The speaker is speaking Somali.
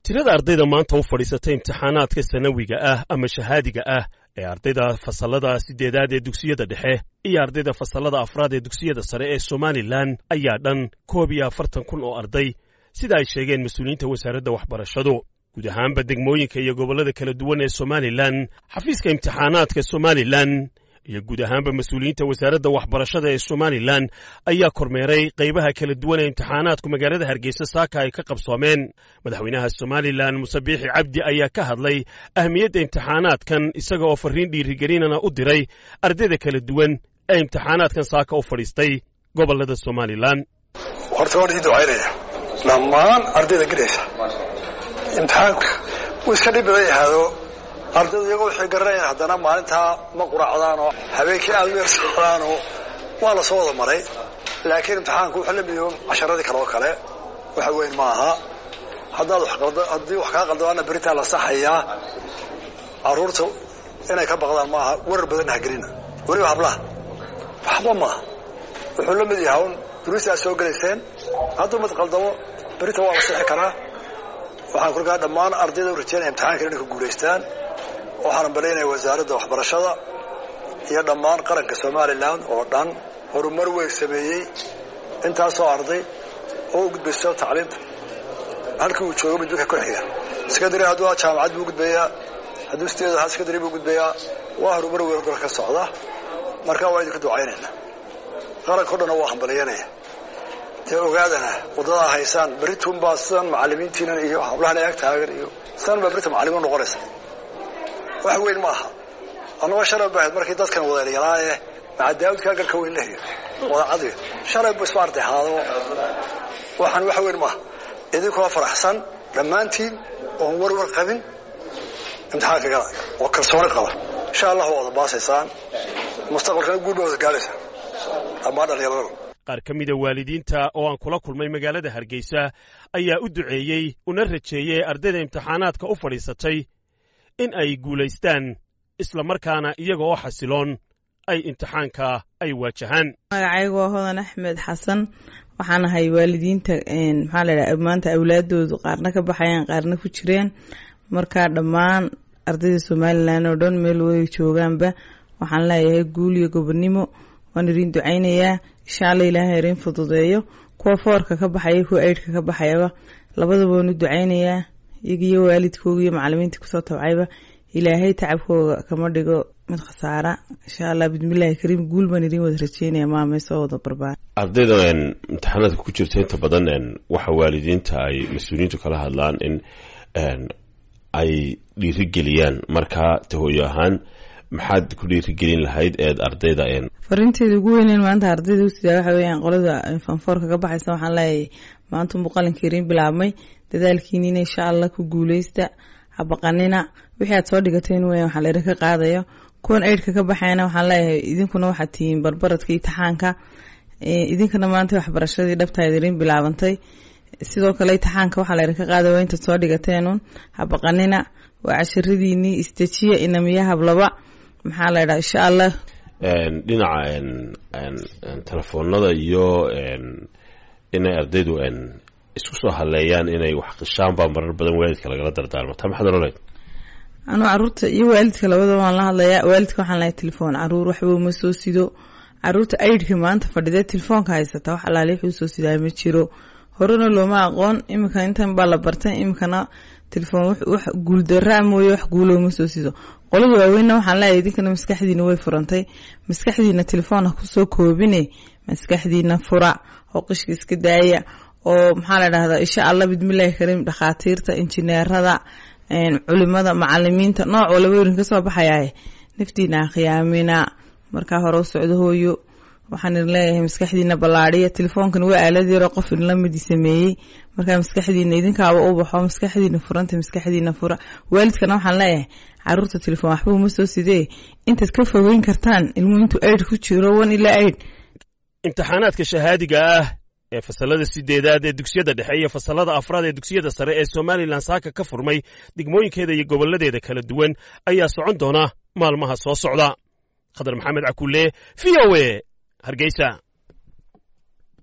tirada ardayda maanta u fadhiisatay imtixaanaadka sanawiga ah ama shahaadiga ah ee ardayda fasallada siddeedaad ee dugsiyada dhexe iyo ardayda fasallada afraad ee dugsiyada sare ee Somaliland ayaa dhan 41,000 oo arday sida ay sheegeen mas'uuliyiinta wasaaradda waxbarashadu. guud ahaanba degmooyinka iyo gobollada kala duwan ee Somaliland xafiiska imtixaanaadka Somaliland iyo guud ahaanba mas'uuliyiinta wasaaradda waxbarashada ee Somaliland ayaa kormeeray qaybaha kala duwan ee imtixaanaadku magaalada Hargeysa saaka ay ka qabsoomeen. madaxweynaha Somaliland Muuse Biixi Cabdi ayaa ka hadlay ahmiyadda imtixaanaadkan isaga oo fariin dhiirigelinana u diray ardayda kala duwan ee imtixaanaadkan saaka u fadhiistay gobollada Somaliland. horta waan idin ducaynaya dhammaan ardayda gelaysa imtixaanka wuu iska dhib badan yahaado ardaydu iyagu waxay garanayaan haddana maalintaa ma quraacdaan oo habeenkii aad u yarsadaan oo waa la soo wada maray laakiin imtixaanku wuxuu la midoon casharadii kale oo kale waxa weyn ma aha haddii wax kaa qaldamaana beritaa la saxayaa carruurta inay ka baqdaan ma aha warar badan hagelina weliba hablaha waxba maaha wuxuu la mid yahay un duruusta aad soo gelayseen hadduu mid qaldamo berita waa la sixi karaa waxaan kurgaa dhammaan ardayda u rajeynaya imtixaanka inay ku guulaystaan waxaan baleynaya wasaaradda waxbarashada iyo dhammaan qaranka Somaliland oo dhan horumar weyn sameeyey intaasoo arday oo u gudbayso tacliinta halkii uu joogo midka ku xiga secondary hadduu jaamacad buu gudbayaa hadduu steedaha secondary buu gudbayaa waa horumar weyn oo ka socda marka waa idinku ducaynayna qaranka oo dhan waa hambalyeynaya te ogaadana wadada haysaan baritum baasan macallimiintiina iyo hablaha ay taagan iyo san baritum macallimiin noqonaysa wax weyn ma aha anoo shalay baad markii dadkan wadareeyay maadaama ka galka weyn leeyahay wada cadi shalay buu ismaartay haado waxaan wax weyn ma idinku faraxsan dhamaantiin oo warwar qabin imtixaanka gala oo kalsooni qaba insha Allah wada baasaysaan mustaqbalka guud wada gaaraysa ama dhalinyarada qaar ka mid ah waalidiinta oo aan kula kulmay magaalada Hargeysa ayaa u duceeyay una rajeeyay ardayda imtixaanaadka u fadhiisatay in ay guulaystaan isla markaana iyaga oo xasiloon ay imtixaanka ay waajahaan. magacaygu waa Hodan Axmed Xasan waxaan ahay waalidiinta maxaa la yiraahdaa maanta awlaadoodu qaarna ka baxayaan qaarna ku jireen marka dhammaan ardayda Somaliland oo dhan meel way joogaanba waxaan leeyahay guul iyo gobonimo waan idin ducaynayaa insha Allah Ilaahay idin fududeeyo kuwa foorka ka baxaya kuwa eydka ka baxayaba labadaba waan u ducaynayaa iyagiyo waalidkooda iyo macallimiinta ku soo tabcayba Ilaahay tacabkooda kama dhigo mid khasaara insha Allah bismillaahi kariim guul baan idin wada rajeynayaa maamay soo wada barbaar. ardayda imtixaanaadka ku jirta inta badan waxa waalidiinta ay mas'uuliyiintu kala hadlaan in ay dhiirigeliyaan marka tahooyo ahaan maxaad ku dhiirigelin lahayd ardayda farinteedu ugu weyn maanta ardaydu sida waxa weeyaan qolada fanfoorka ka baxaysa waxaan leeyahay maanta muuqaalkiin bilaabmay dadaalkiina insha Allah ku guuleysta habaqanina wixii aad soo dhigateen waxaan leeyahay ka qaadayo kuwan eydka ka baxayna waxaan leeyahay idinkuna waxaad tihiin barbaradka imtixaanka idinkana maanta waxbarashadii dhabtaada idin bilaabantay sidoo kale imtixaanka waxaa leeyahay ka qaadayo inta soo dhigateen habaqanina waa casharadiini istajiya inamiyaha hablaba maxaa la yiraahdaa insha Allah dhinaca telefoonada iyo inay ardaydu isku soo haleeyaan inay wax qishaan baa marar badan waalidka laga dardaarmo ta maxaad oranaysaa anoo carruurta iyo waalidka labadaba waan la hadlayaa waalidka waxaan leeyahay telefoon carruur waxba ma soo sido carruurta aydka maanta fadhida telefoonka haysata wax alaali wuxuu soo sidaa ma jiro horena looma aqoon imika intan baa la bartay imikana telefoon wax guul darra mooyo wax guulo ma soo sido qolada waaweyn waxaan leeyahay idinkana maskaxdiina way furantay maskaxdiina telefoon ku soo koobine maskaxdiina fura oo qishka iska daaya oo maxaa la yiraahdaa insha Allah bismillaahi kariim dhaqaatiirta injineerada culimada macallimiinta nooc walba weyn ka soo baxayay naftiina qiyaamina marka hore u socdo hooyo waxaan leeyahay maskaxdiina balaariya telefoonkan waa aalad yar oo qof in la mid sameeyay marka maskaxdiina idinkaaba u baxo maskaxdiina furanta maskaxdiina fura waalidkana waxaan leeyahay carruurta telefoon waxba uma soo sidee intaad ka fogeyn kartaan ilmuhu intuu eyd ku jiro 1 ilaa 8 imtixaanaadka shahaadiga ah ee fasallada siddeedaad ee dugsiyada dhexe iyo fasallada afraad ee dugsiyada sare ee Somaliland saaka ka furmay degmooyinkeeda iyo gobolladeeda kala duwan ayaa socon doona maalmaha soo socda. Khadar Maxamed Cakulle VOA Hargeysa.